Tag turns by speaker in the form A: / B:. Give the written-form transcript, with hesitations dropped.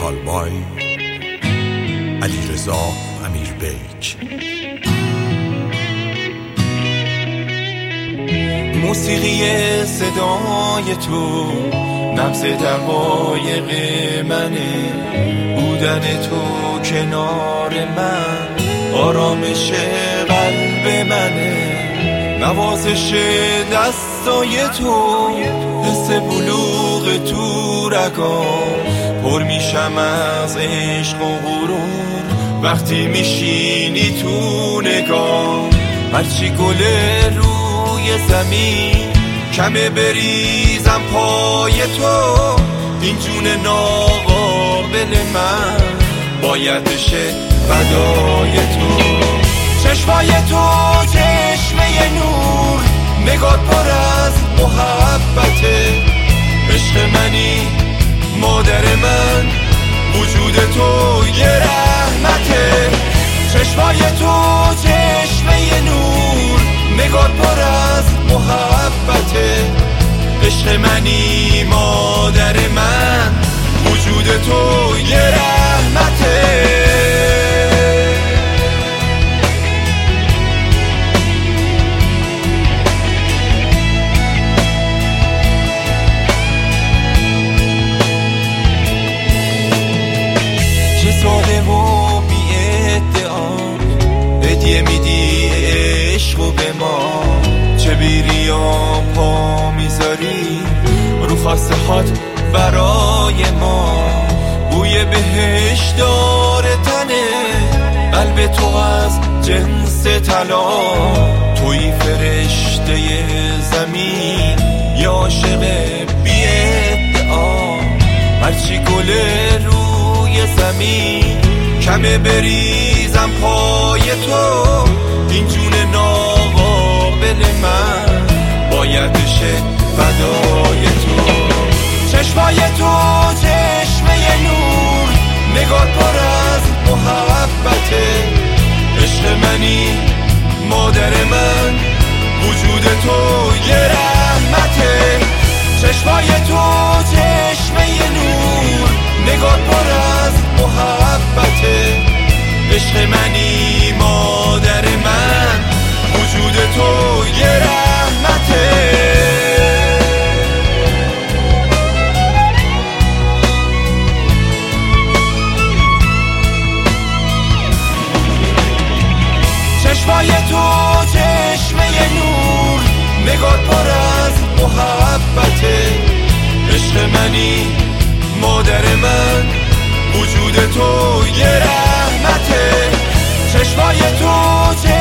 A: کالبای علیرضا امیربیک.
B: موسیقی صدای تو نبض دقایق منه، بودن تو کنار من آرامش قلب منه، نوازش دستای تو حس بلوغ تو رگام، پر میشم از عشق و غرور وقتی میشینی تو نگام. هرچی گل روی زمین کمه بریزم پای تو، این جون ناقابل من باید بشه فدای تو. چشمای تو چشمه نور، نگات پر از محبته، عشق منی مادر من، وجود تو یه رحمته. چشمای تو چشمه نور، نگات پر از محبته، عشق منی مادر من، وجود تو یه رحمته. ساده و بی ادعا هدیه میدی عشقو به ما، چه بیریا پا میذاری رو خواسته هات برای ما. بوی بهش داره تنه قلب تو از جنس طلا، توی فرشته زمین یا عاشق بی ادعا. هرچی گل روی زمین کمه بریزم پای تو، این جون ناقابل من باید بشه فدای تو. چشمای تو چشمه نور، نگات پر از محبته، عشق منی مادر من، وجود تو یه رحمته. چشمای تو چشمه نور، نگات پر از محبته، عشق منی مادر من، وجود تو یه رحمته. چشمای تو چشمه نور، نگات پر از محبته، عشق منی مادر من، وجود تو یه رحمته. چشمای تو